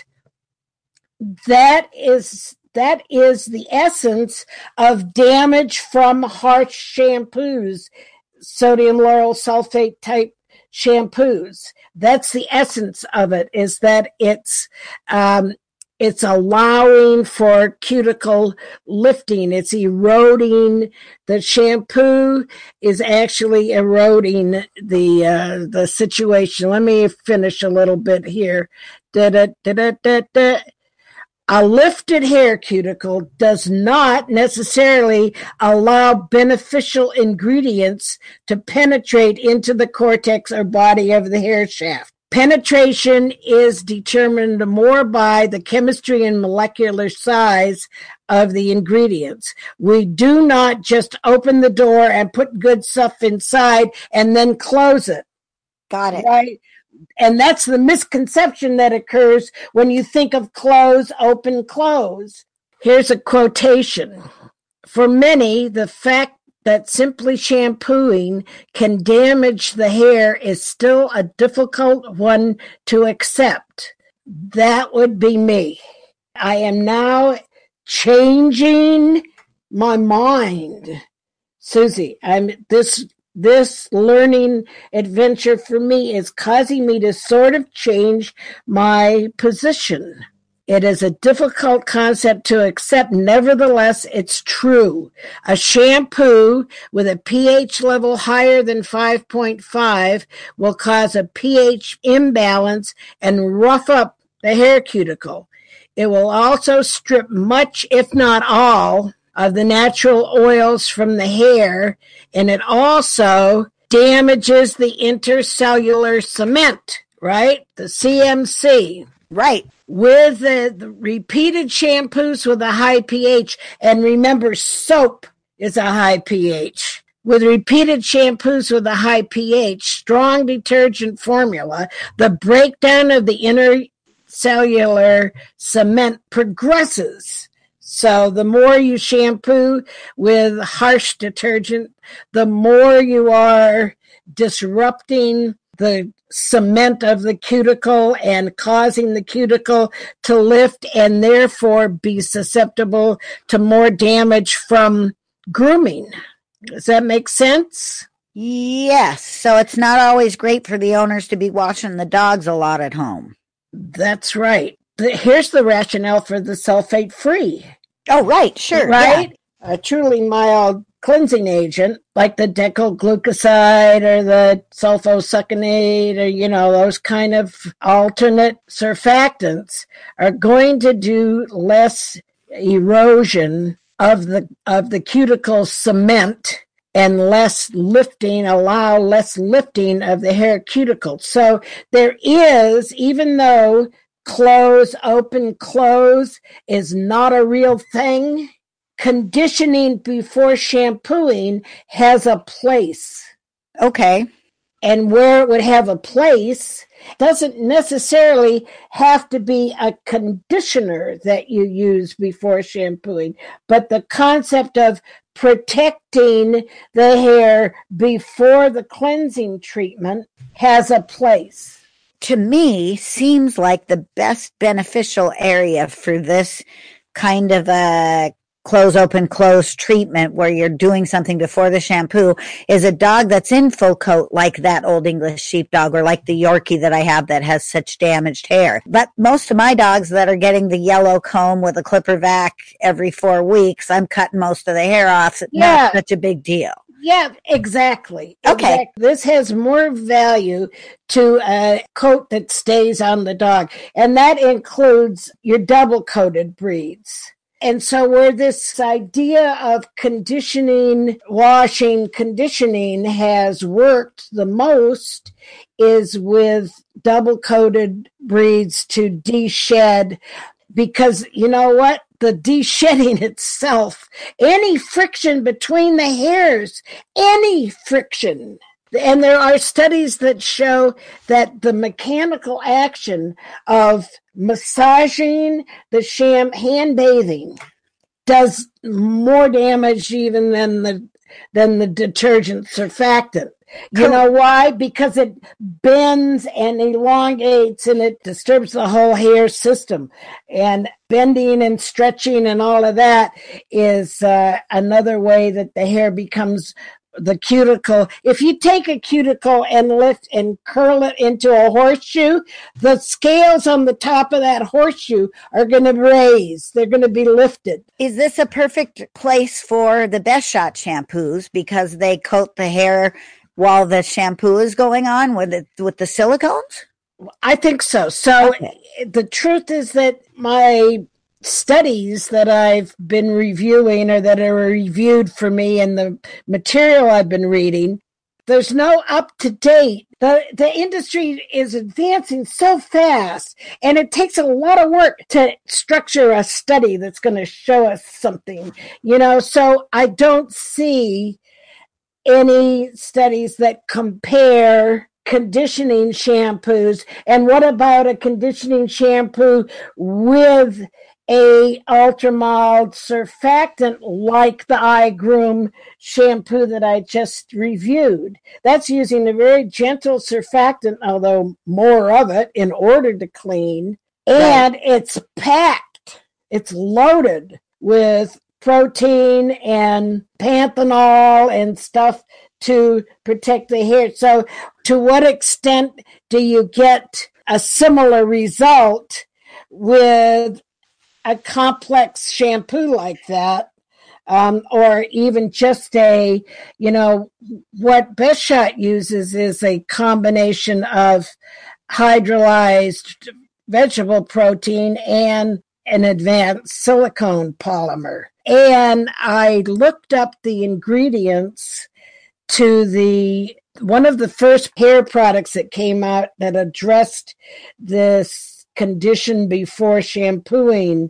that is that is the essence of damage from harsh shampoos, sodium lauryl sulfate type shampoos. That's the essence of it, is that it's um, it's allowing for cuticle lifting. It's eroding. The shampoo is actually eroding the uh, the situation. Let me finish a little bit here. Da, da, da, da, da, da. A lifted hair cuticle does not necessarily allow beneficial ingredients to penetrate into the cortex or body of the hair shaft. Penetration is determined more by the chemistry and molecular size of the ingredients. We do not just open the door and put good stuff inside and then close it. Got it. Right? And that's the misconception that occurs when you think of close, open, close. Here's a quotation. For many, the fact that simply shampooing can damage the hair is still a difficult one to accept. That would be me. I am now changing my mind. Susie, I'm this This learning adventure for me is causing me to sort of change my position. It is a difficult concept to accept. Nevertheless, it's true. A shampoo with a pH level higher than five point five will cause a pH imbalance and rough up the hair cuticle. It will also strip much, if not all, of the natural oils from the hair, and it also damages the intercellular cement, right? The C M C. Right. With the, the repeated shampoos with a high pH, and remember, soap is a high pH. With repeated shampoos with a high pH, strong detergent formula, the breakdown of the intercellular cement progresses. So the more you shampoo with harsh detergent, the more you are disrupting the cement of the cuticle and causing the cuticle to lift and therefore be susceptible to more damage from grooming. Does that make sense? Yes. So it's not always great for the owners to be watching the dogs a lot at home. That's right. Here's the rationale for the sulfate-free. Oh, right. Sure. Right? Yeah. A truly mild cleansing agent like the decoglucoside or the sulfosuccinate or, you know, those kind of alternate surfactants are going to do less erosion of the of the cuticle cement and less lifting, allow less lifting of the hair cuticle. So there is, even though close, open, close is not a real thing, conditioning before shampooing has a place. Okay. And where it would have a place doesn't necessarily have to be a conditioner that you use before shampooing, but the concept of protecting the hair before the cleansing treatment has a place. To me, seems like the best beneficial area for this kind of a close, open, close treatment where you're doing something before the shampoo is a dog that's in full coat like that Old English sheepdog or like the Yorkie that I have that has such damaged hair. But most of my dogs that are getting the yellow comb with a clipper vac every four weeks, I'm cutting most of the hair off. It's Yeah. not such a big deal. Yeah, exactly. Okay. Exactly. This has more value to a coat that stays on the dog, and that includes your double coated breeds. And so where this idea of conditioning, washing, conditioning has worked the most is with double coated breeds to de-shed, because you know what? The de-shedding itself, any friction between the hairs, any friction. And there are studies that show that the mechanical action of massaging the sham, hand bathing, does more damage even than the than the detergent surfactant. You know why? Because it bends and elongates and it disturbs the whole hair system. And bending and stretching and all of that is uh, another way that the hair becomes the cuticle. If you take a cuticle and lift and curl it into a horseshoe, the scales on the top of that horseshoe are going to raise. They're going to be lifted. Is this a perfect place for the Best Shot shampoos because they coat the hair while the shampoo is going on with it, with the silicones? I think so. So okay. The truth is that my studies that I've been reviewing or that are reviewed for me and the material I've been reading, there's no up to date. The, the industry is advancing so fast, and it takes a lot of work to structure a study that's going to show us something, you know, so I don't see any studies that compare conditioning shampoos. And what about a conditioning shampoo with a ultra mild surfactant like the iGroom shampoo that I just reviewed? That's using a very gentle surfactant, although more of it, in order to clean. And right. It's packed. It's loaded with protein and panthenol and stuff to protect the hair. So to what extent do you get a similar result with a complex shampoo like that? Um, or even just a, you know, what Best Shot uses is a combination of hydrolyzed vegetable protein and an advanced silicone polymer. And I looked up the ingredients to the one of the first hair products that came out that addressed this condition before shampooing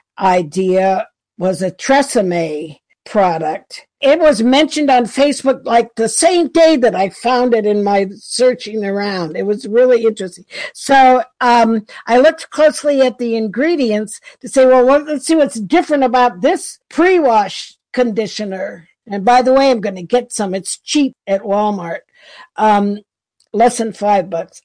idea was a Tresemme product. It was mentioned on Facebook like the same day that I found it in my searching around. It was really interesting. So um, I looked closely at the ingredients to say, well, what, let's see what's different about this pre-wash conditioner. And by the way, I'm going to get some. It's cheap at Walmart, um, less than five bucks.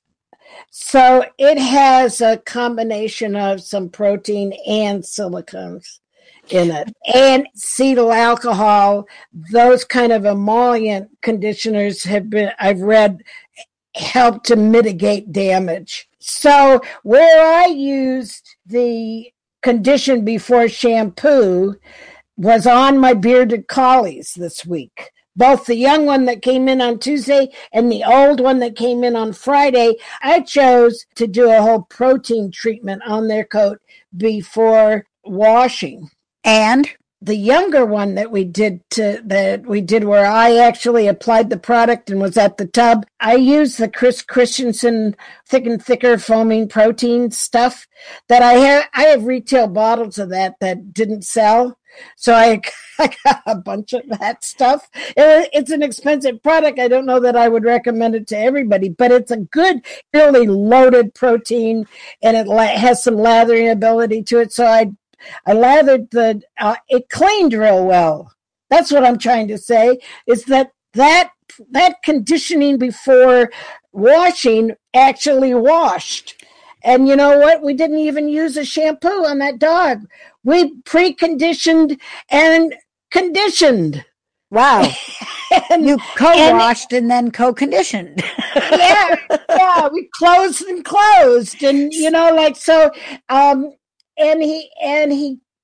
So it has a combination of some protein and silicones in it, and cetyl alcohol. Those kind of emollient conditioners have been, I've read, help to mitigate damage. So where I used the condition before shampoo was on my bearded collies this week. Both the young one that came in on Tuesday and the old one that came in on Friday. I chose to do a whole protein treatment on their coat before washing. And the younger one that we did to that we did where I actually applied the product and was at the tub, I used the Chris Christensen Thick and Thicker foaming protein stuff that I have. I have retail bottles of that that didn't sell. So I, I got a bunch of that stuff. It, it's an expensive product. I don't know that I would recommend it to everybody, but it's a good, really loaded protein, and it la- has some lathering ability to it. So I I lathered the, uh, it cleaned real well. That's what I'm trying to say, is that that, that conditioning before washing actually washed. And you know what? We didn't even use a shampoo on that dog. We pre-conditioned and conditioned. Wow. and, you co-washed and, and then co-conditioned. yeah, yeah. We closed and closed. And, you know, like, so, um, And he and he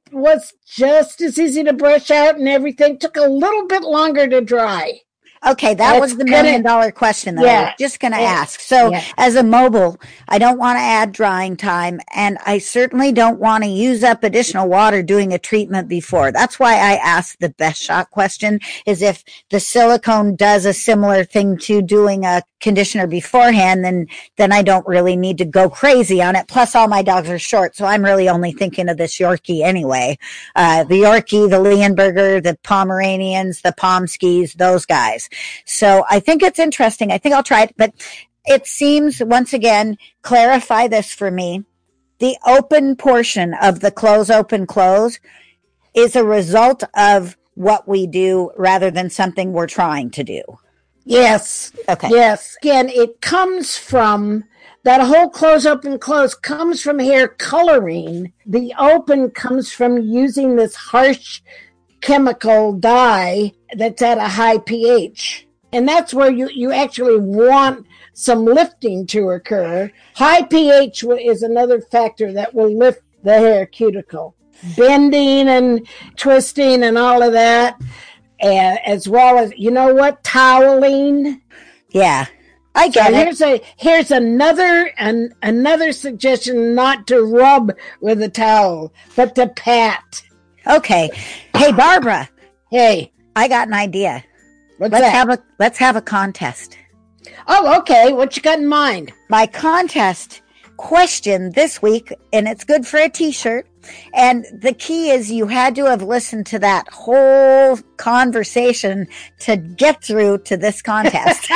was just as easy to brush out and everything. Took a little bit longer to dry. Okay, that That's was the gonna- million dollar question that I Yeah. was just going to Yeah. ask. So Yeah. as a mobile, I don't want to add drying time, and I certainly don't want to use up additional water doing a treatment before. That's why I asked the best shot question, is if the silicone does a similar thing to doing a conditioner beforehand, then then I don't really need to go crazy on it. Plus, all my dogs are short, so I'm really only thinking of this Yorkie anyway. Uh, the Yorkie, the Leonberger, the Pomeranians, the Pomskis, those guys. So I think it's interesting. I think I'll try it, but it seems, once again, clarify this for me. The open portion of the close, open, close is a result of what we do rather than something we're trying to do. Yes. Okay. Yes. Again, it comes from that whole close, open, close comes from hair coloring. The open comes from using this harsh chemical dye that's at a high pH. And that's where you, you actually want some lifting to occur. High pH is another factor that will lift the hair cuticle. Bending and twisting and all of that, uh, as well as, you know what, toweling. Yeah, I get so it. Here's a here's another an, another suggestion: not to rub with a towel, but to pat. Okay. Hey, Barbara. Hey, I got an idea. what's Let's that? have a let's have a contest. Oh, okay. What you got in mind? My contest question this week, and it's good for a t-shirt. And the key is you had to have listened to that whole conversation to get through to this contest.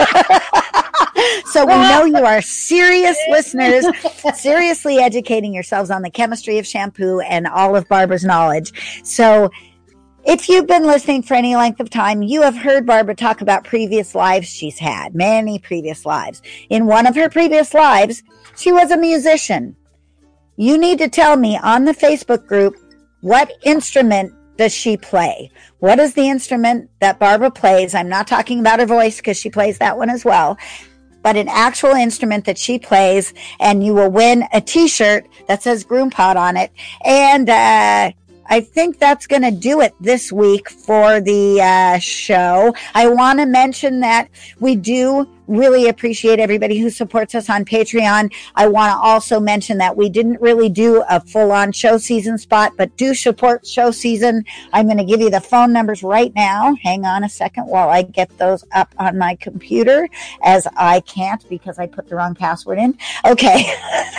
So we know you are serious listeners, seriously educating yourselves on the chemistry of shampoo and all of Barbara's knowledge. So if you've been listening for any length of time, you have heard Barbara talk about previous lives she's had, many previous lives. In one of her previous lives, she was a musician. You need to tell me on the Facebook group, what instrument does she play? What is the instrument that Barbara plays? I'm not talking about her voice because she plays that one as well, but an actual instrument that she plays, and you will win a t-shirt that says Groom Pod on it. And, uh, I think that's going to do it this week for the uh, show. I want to mention that we do really appreciate everybody who supports us on Patreon. I want to also mention that we didn't really do a full-on show season spot, but do support show season. I'm going to give you the phone numbers right now. Hang on a second while I get those up on my computer, as I can't because I put the wrong password in. Okay.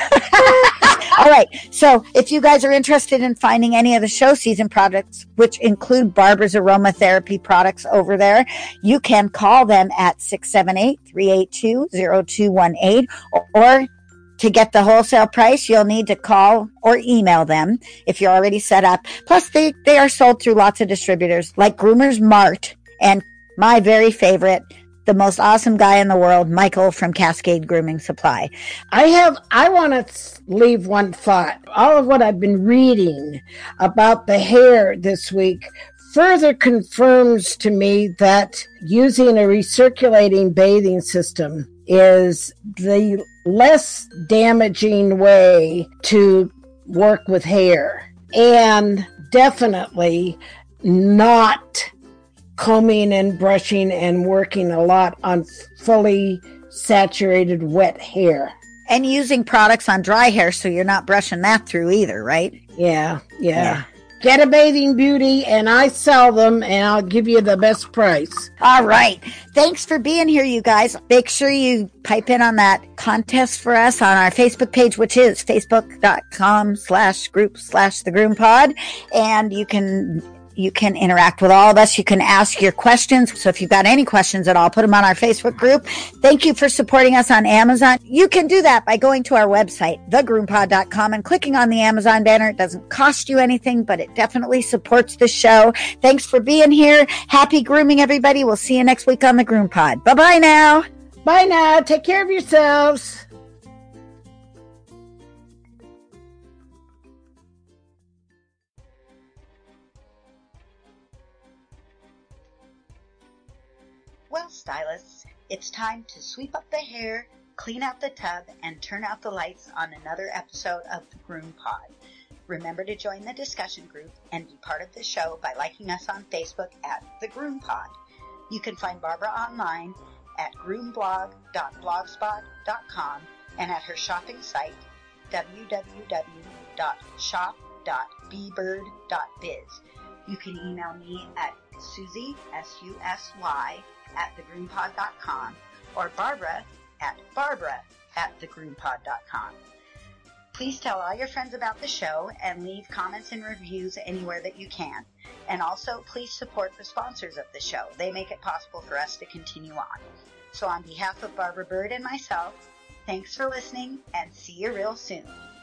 All right. So if you guys are interested in finding any of the show season products, which include Barbara's aromatherapy products over there, you can call them at six seven eight, three eight two, zero two one eight, or to get the wholesale price, you'll need to call or email them if you're already set up. Plus, they, they are sold through lots of distributors like Groomers Mart and my very favorite, the most awesome guy in the world, Michael from Cascade Grooming Supply. I have, I want to leave one thought. All of what I've been reading about the hair this week further confirms to me that using a recirculating bathing system is the less damaging way to work with hair, and definitely not combing and brushing and working a lot on fully saturated wet hair. And using products on dry hair so you're not brushing that through either, right? Yeah, yeah. Yeah. Get a Bathing Beauty, and I sell them, and I'll give you the best price. All right. Thanks for being here, you guys. Make sure you pipe in on that contest for us on our Facebook page, which is facebook.com slash group slash the Groom Pod. And you can You can interact with all of us. You can ask your questions. So if you've got any questions at all, put them on our Facebook group. Thank you for supporting us on Amazon. You can do that by going to our website, the groom pod dot com, and clicking on the Amazon banner. It doesn't cost you anything, but it definitely supports the show. Thanks for being here. Happy grooming, everybody. We'll see you next week on the Groom Pod. Bye-bye now. Bye now. Take care of yourselves. Well, stylists, it's time to sweep up the hair, clean out the tub, and turn out the lights on another episode of the Groom Pod. Remember to join the discussion group and be part of the show by liking us on Facebook at The Groom Pod. You can find Barbara online at groomblog dot blogspot dot com and at her shopping site w w w dot shop dot b bird dot biz. You can email me at Susie, S U S Y, at the groom pod dot com or Barbara at Barbara at the groom pod dot com. Please tell all your friends about the show and leave comments and reviews anywhere that you can. And also, please support the sponsors of the show. They make it possible for us to continue on. So on behalf of Barbara Bird and myself, thanks for listening and see you real soon.